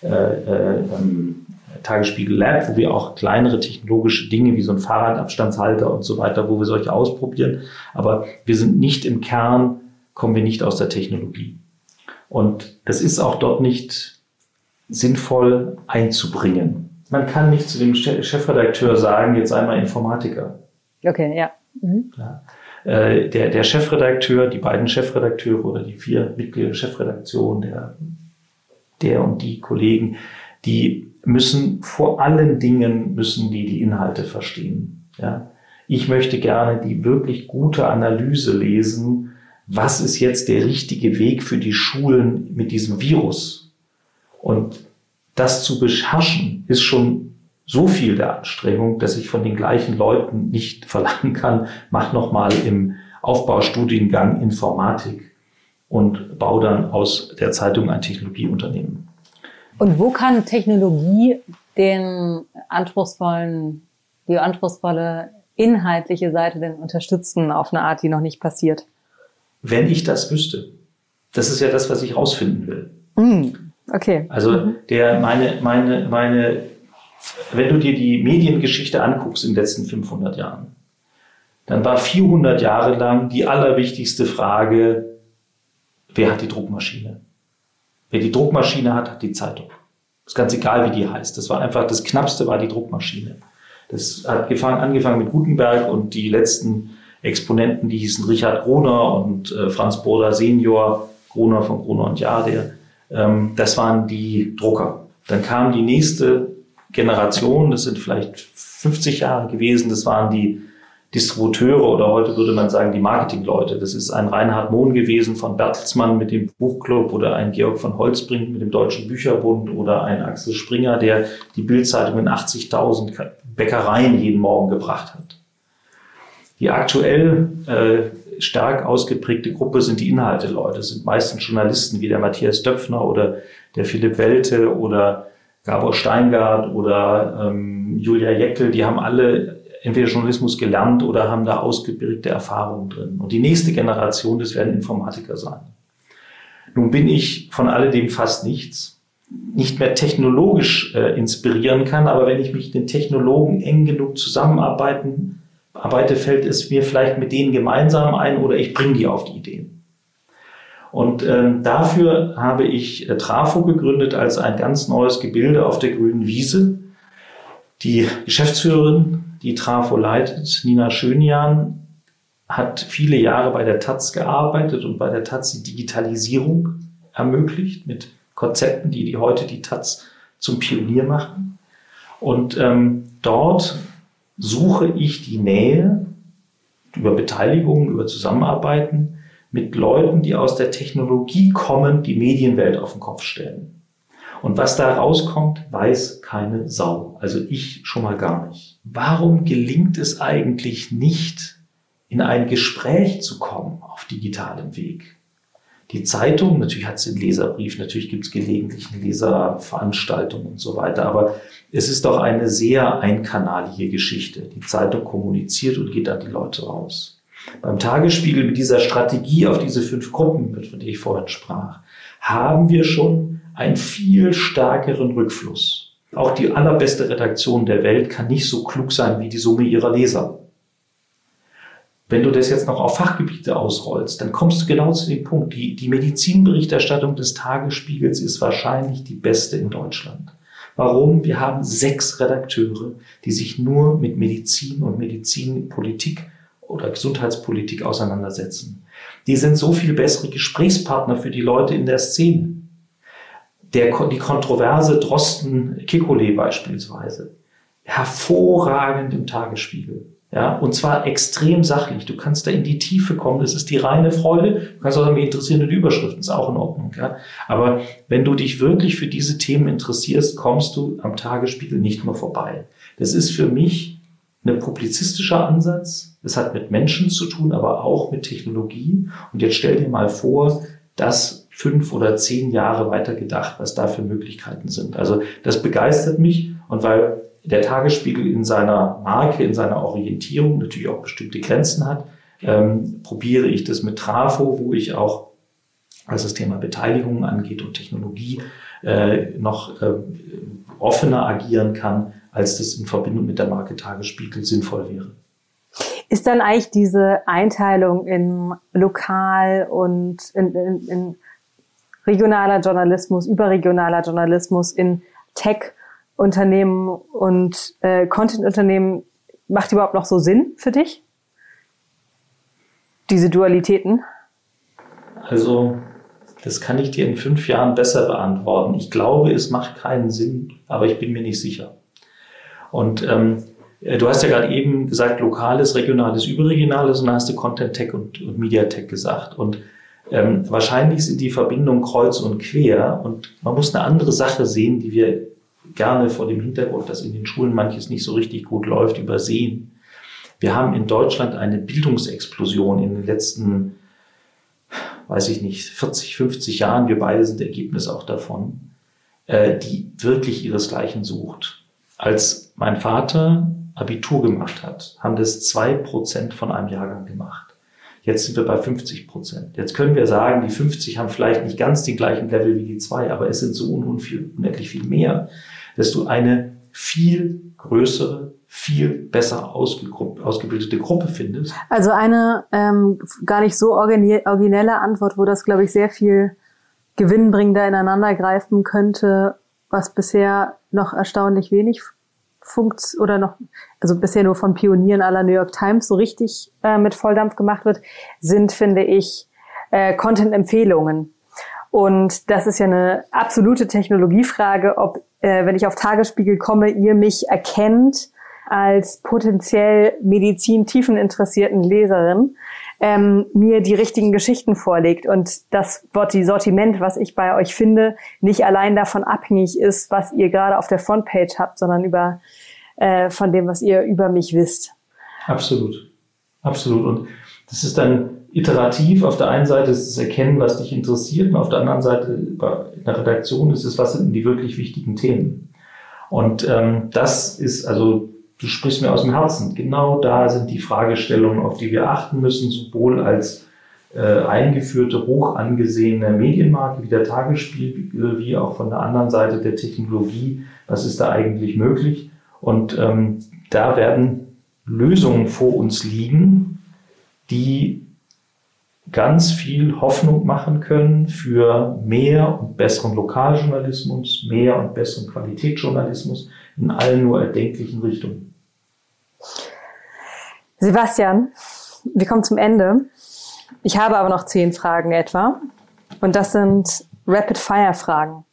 Tagesspiegel Lab, wo wir auch kleinere technologische Dinge wie so ein Fahrradabstandshalter und so weiter, wo wir solche ausprobieren. Aber wir sind nicht im Kern, kommen wir nicht aus der Technologie. Und das ist auch dort nicht sinnvoll einzubringen. Man kann nicht zu dem Chefredakteur sagen, jetzt sei mal Informatiker. Okay, ja. Mhm. Ja. Der Chefredakteur, die beiden Chefredakteure oder die 4 Mitglieder der Chefredaktion, der und die Kollegen, die müssen vor allen Dingen die Inhalte verstehen. Ja. Ich möchte gerne die wirklich gute Analyse lesen, was ist jetzt der richtige Weg für die Schulen mit diesem Virus? Und das zu beherrschen, ist schon so viel der Anstrengung, dass ich von den gleichen Leuten nicht verlangen kann, mach nochmal im Aufbaustudiengang Informatik und baue dann aus der Zeitung ein Technologieunternehmen. Und wo kann Technologie die anspruchsvolle inhaltliche Seite denn unterstützen auf eine Art, die noch nicht passiert? Wenn ich das wüsste. Das ist ja das, was ich rausfinden will. Okay. Also wenn du dir die Mediengeschichte anguckst in den letzten 500 Jahren, dann war 400 Jahre lang die allerwichtigste Frage, wer hat die Druckmaschine? Wer die Druckmaschine hat, hat die Zeitung. Ist ganz egal, wie die heißt. Das war einfach, das Knappste war die Druckmaschine. Das hat angefangen mit Gutenberg und die letzten Exponenten, die hießen Richard Groner und Franz Boda Senior, Groner von Groner und Jahr, das waren die Drucker. Dann kam die nächste Generation, das sind vielleicht 50 Jahre gewesen, das waren die Distributeure oder heute würde man sagen die Marketingleute. Das ist ein Reinhard Mohn gewesen von Bertelsmann mit dem Buchclub oder ein Georg von Holtzbrink mit dem Deutschen Bücherbund oder ein Axel Springer, der die Bildzeitung in 80.000 Bäckereien jeden Morgen gebracht hat. Die aktuell stark ausgeprägte Gruppe sind die Inhalteleute. Das sind meistens Journalisten wie der Matthias Döpfner oder der Philipp Welte oder Gabor Steingart oder Julia Jäckel. Die haben alle entweder Journalismus gelernt oder haben da ausgeprägte Erfahrungen drin. Und die nächste Generation, das werden Informatiker sein. Nun bin ich von alledem fast nicht mehr technologisch inspirieren kann, aber wenn ich mich mit den Technologen eng genug zusammenarbeite, fällt es mir vielleicht mit denen gemeinsam ein oder ich bringe die auf die Ideen. Und dafür habe ich Trafo gegründet als ein ganz neues Gebilde auf der grünen Wiese. Die Geschäftsführerin, die Trafo leitet, Nina Schönjan, hat viele Jahre bei der taz gearbeitet und bei der taz die Digitalisierung ermöglicht mit Konzepten, die heute die taz zum Pionier machen. Und dort suche ich die Nähe über Beteiligung, über Zusammenarbeiten mit Leuten, die aus der Technologie kommen, die Medienwelt auf den Kopf stellen. Und was da rauskommt, weiß keine Sau. Also ich schon mal gar nicht. Warum gelingt es eigentlich nicht, in ein Gespräch zu kommen auf digitalem Weg? Die Zeitung, natürlich hat sie einen Leserbrief, natürlich gibt es gelegentlich eine Leserveranstaltung und so weiter, aber es ist doch eine sehr einkanalige Geschichte. Die Zeitung kommuniziert und geht an die Leute raus. Beim Tagesspiegel mit dieser Strategie auf diese 5 Gruppen, von der ich vorhin sprach, haben wir schon einen viel stärkeren Rückfluss. Auch die allerbeste Redaktion der Welt kann nicht so klug sein wie die Summe ihrer Leser. Wenn du das jetzt noch auf Fachgebiete ausrollst, dann kommst du genau zu dem Punkt. Die Medizinberichterstattung des Tagesspiegels ist wahrscheinlich die beste in Deutschland. Warum? Wir haben 6 Redakteure, die sich nur mit Medizin und Medizinpolitik oder Gesundheitspolitik auseinandersetzen. Die sind so viel bessere Gesprächspartner für die Leute in der Szene. Die Kontroverse Drosten-Kekulé beispielsweise, hervorragend im Tagesspiegel. Ja, und zwar extrem sachlich. Du kannst da in die Tiefe kommen. Das ist die reine Freude. Du kannst auch sagen, mich interessieren die Überschriften. Ist auch in Ordnung. Ja. Aber wenn du dich wirklich für diese Themen interessierst, kommst du am Tagesspiegel nicht mehr vorbei. Das ist für mich ein publizistischer Ansatz. Das hat mit Menschen zu tun, aber auch mit Technologie. Und jetzt stell dir mal vor, dass 5 oder 10 Jahre weiter gedacht, was da für Möglichkeiten sind. Also das begeistert mich. Und weil der Tagesspiegel in seiner Marke, in seiner Orientierung natürlich auch bestimmte Grenzen hat, probiere ich das mit Trafo, wo ich auch, was das Thema Beteiligung angeht und Technologie, noch offener agieren kann, als das in Verbindung mit der Marke Tagesspiegel sinnvoll wäre. Ist dann eigentlich diese Einteilung in lokal und in regionaler Journalismus, überregionaler Journalismus, in Tech-Unternehmen und Content-Unternehmen, macht überhaupt noch so Sinn für dich? Diese Dualitäten? Also, das kann ich dir in 5 Jahren besser beantworten. Ich glaube, es macht keinen Sinn, aber ich bin mir nicht sicher. Und Du hast ja gerade eben gesagt, lokales, regionales, überregionales und dann hast du Content Tech und Media Tech gesagt. Und wahrscheinlich sind die Verbindungen kreuz und quer und man muss eine andere Sache sehen, die wir gerne vor dem Hintergrund, dass in den Schulen manches nicht so richtig gut läuft, übersehen. Wir haben in Deutschland eine Bildungsexplosion in den letzten, weiß ich nicht, 40, 50 Jahren. Wir beide sind Ergebnis auch davon, die wirklich ihresgleichen sucht. Als mein Vater Abitur gemacht hat, haben das 2% von einem Jahrgang gemacht. Jetzt sind wir bei 50%. Jetzt können wir sagen, die 50 haben vielleicht nicht ganz den gleichen Level wie die 2, aber es sind so unendlich viel mehr, dass du eine viel größere, viel besser ausgebildete Gruppe findest. Also eine gar nicht so originelle Antwort, wo das, glaube ich, sehr viel gewinnbringender ineinandergreifen könnte, was bisher noch erstaunlich wenig also bisher nur von Pionieren à la New York Times so richtig mit Volldampf gemacht wird, sind, finde ich, Content-Empfehlungen. Und das ist ja eine absolute Technologiefrage, ob, wenn ich auf Tagesspiegel komme, ihr mich erkennt als potenziell medizintiefen-interessierten Leserin, mir die richtigen Geschichten vorlegt und das Sortiment, was ich bei euch finde, nicht allein davon abhängig ist, was ihr gerade auf der Frontpage habt, sondern von dem, was ihr über mich wisst. Absolut. Absolut. Und das ist dann iterativ. Auf der einen Seite ist es Erkennen, was dich interessiert, und auf der anderen Seite in der Redaktion ist es, was sind die wirklich wichtigen Themen. Und das ist, also du sprichst mir aus dem Herzen. Genau da sind die Fragestellungen, auf die wir achten müssen, sowohl als eingeführte, hoch angesehene Medienmarke wie der Tagesspiegel, wie auch von der anderen Seite der Technologie. Was ist da eigentlich möglich? Und da werden Lösungen vor uns liegen, die ganz viel Hoffnung machen können für mehr und besseren Lokaljournalismus, mehr und besseren Qualitätsjournalismus in allen nur erdenklichen Richtungen. Sebastian, wir kommen zum Ende. Ich habe aber noch 10 Fragen etwa. Und das sind Rapid-Fire-Fragen.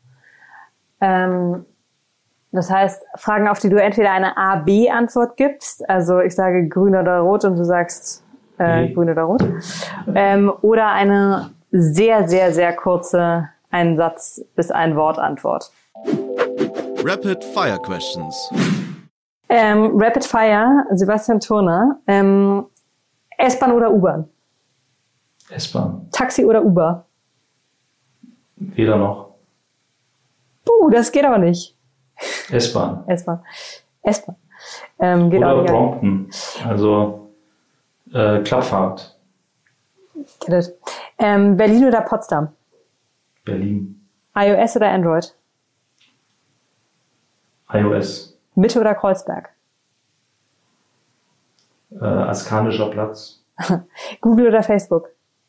Das heißt, Fragen, auf die du entweder eine A-B-Antwort gibst, also ich sage grün oder rot und du sagst grün oder rot, oder eine sehr, sehr, sehr kurze ein Satz bis ein Wort Antwort. Rapid Fire Questions. Rapid Fire, Sebastian Thurner. S-Bahn oder U-Bahn? S-Bahn. Taxi oder Uber? Weder noch. Das geht aber nicht. S-Bahn. S-Bahn. Geht oder auch nicht. Brompton. Also Klappfahrt. Get it. Berlin oder Potsdam? Berlin. iOS oder Android? iOS. Mitte oder Kreuzberg? Askanischer Platz. Google oder Facebook?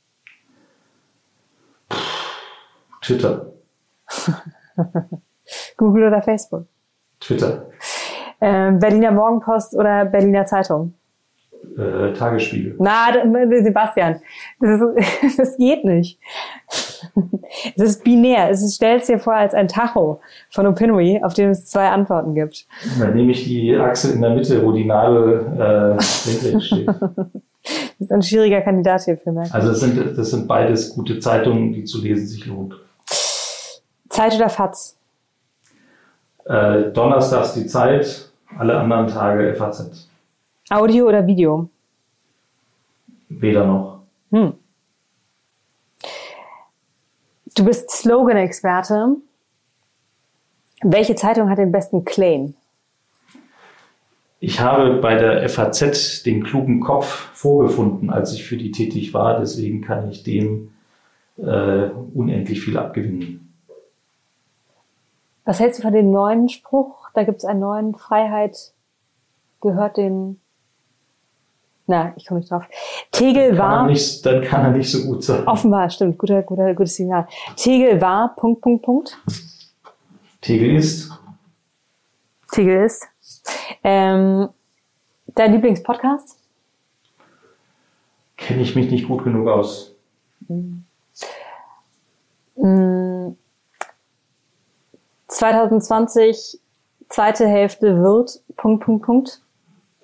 Twitter. Google oder Facebook? Twitter. Berliner Morgenpost oder Berliner Zeitung? Tagesspiegel. Sebastian, das geht nicht. Es ist binär. Stell es dir vor als ein Tacho von Opinory, auf dem es 2 Antworten gibt. Dann nehme ich die Achse in der Mitte, wo die Nadel senkrecht steht. Das ist ein schwieriger Kandidat hier für mich. Also das sind beides gute Zeitungen, die zu lesen sich lohnt. Zeit oder FAZ? Donnerstags die Zeit, alle anderen Tage FAZ. Audio oder Video? Weder noch. Du bist Slogan-Experte. Welche Zeitung hat den besten Claim? Ich habe bei der FAZ den klugen Kopf vorgefunden, als ich für die tätig war. Deswegen kann ich dem unendlich viel abgewinnen. Was hältst du von dem neuen Spruch? Da gibt es einen neuen: Freiheit gehört den... ich komme nicht drauf. Tegel war... Dann kann er nicht so gut sein. Offenbar, stimmt. Gutes Signal. Tegel war... ... Tegel ist... Tegel ist. Dein Lieblingspodcast? Kenne ich mich nicht gut genug aus. 2020, zweite Hälfte wird...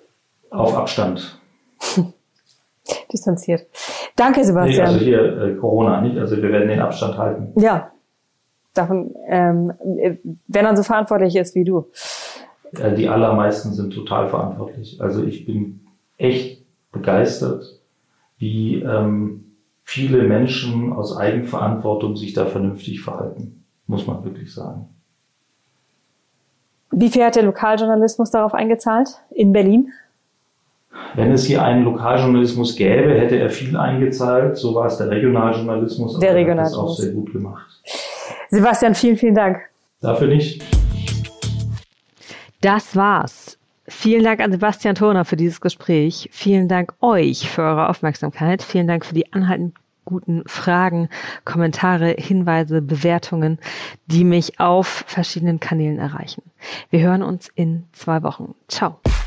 Auf Abstand. Distanziert. Danke, Sebastian. Nee, also hier Corona nicht, also wir werden den Abstand halten. Ja, davon, wenn man so verantwortlich ist wie du. Die allermeisten sind total verantwortlich. Also ich bin echt begeistert, wie viele Menschen aus Eigenverantwortung sich da vernünftig verhalten, muss man wirklich sagen. Wie viel hat der Lokaljournalismus darauf eingezahlt in Berlin? Wenn es hier einen Lokaljournalismus gäbe, hätte er viel eingezahlt. So war es der Regionaljournalismus, aber er hat es auch sehr gut gemacht. Sebastian, vielen, vielen Dank. Dafür nicht. Das war's. Vielen Dank an Sebastian Thurner für dieses Gespräch. Vielen Dank euch für eure Aufmerksamkeit. Vielen Dank für die anhaltend guten Fragen, Kommentare, Hinweise, Bewertungen, die mich auf verschiedenen Kanälen erreichen. Wir hören uns in 2 Wochen. Ciao.